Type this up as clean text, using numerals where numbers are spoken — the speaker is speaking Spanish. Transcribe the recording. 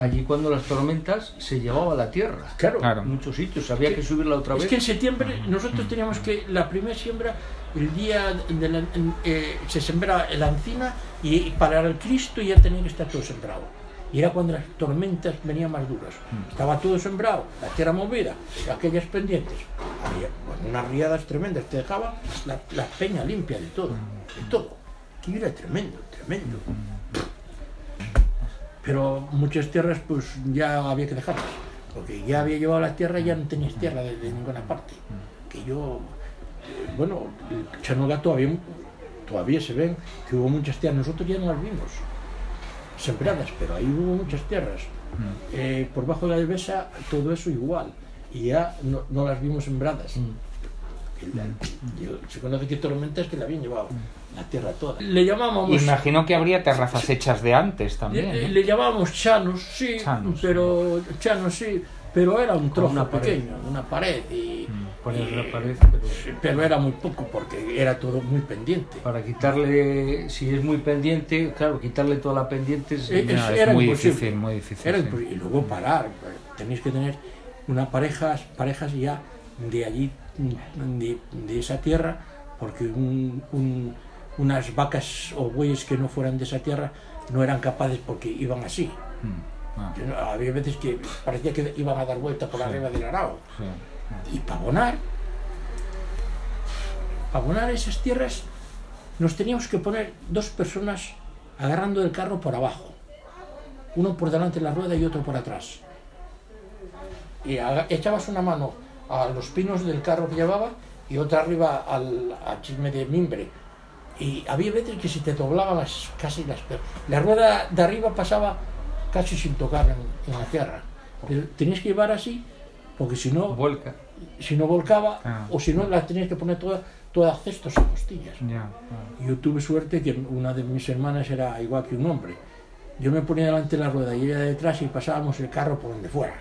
Allí cuando las tormentas se llevaba la tierra. Claro. En muchos sitios, había que subirla otra vez. Es que en septiembre nosotros teníamos que, la primera siembra, el día se sembraba la encina y para el Cristo ya tenía que estar todo sembrado. Y era cuando las tormentas venían más duras. Estaba todo sembrado, la tierra movida, aquellas pendientes. Había unas riadas tremendas, te dejaban la peña limpia de todo, de todo. Que era tremendo, tremendo. Pero muchas tierras pues ya había que dejarlas, porque ya había llevado la tierra y ya no tenías tierra de ninguna parte. Que yo, bueno, Chanoga todavía se ven que hubo muchas tierras, nosotros ya no las vimos sembradas, pero ahí hubo muchas tierras. Por bajo de la Albesa todo eso igual, y ya no las vimos sembradas. Se conoce que tormentas que la habían llevado la tierra toda. Le llamábamos... Imagino que habría terrazas hechas de antes también, ¿no? Le llamábamos chanos, sí, chanos, pero era un trozo pequeño, una pared. Poner la pared, pero era muy poco porque era todo muy pendiente. Para quitarle, si es muy pendiente, claro, quitarle toda la pendiente era muy imposible. muy difícil. Era imposible. Y luego parar, tenéis que tener unas parejas ya de allí, de esa tierra, porque unas vacas o bueyes que no fueran de esa tierra no eran capaces porque iban así. Había veces que parecía que iban a dar vuelta por arriba del arao. Y para abonar esas tierras nos teníamos que poner dos personas agarrando el carro por abajo, uno por delante de la rueda y otro por atrás, y echabas una mano a los pinos del carro que llevaba y otra arriba al chisme de mimbre, y había veces que se te doblaban casi la rueda de arriba pasaba casi sin tocar en la tierra, pero tenías que llevar así porque si no volcaba, o si no la tenías que poner todas cestos y costillas. Yo tuve suerte que una de mis hermanas era igual que un hombre. Yo me ponía delante de la rueda y ella detrás y pasábamos el carro por donde fuera.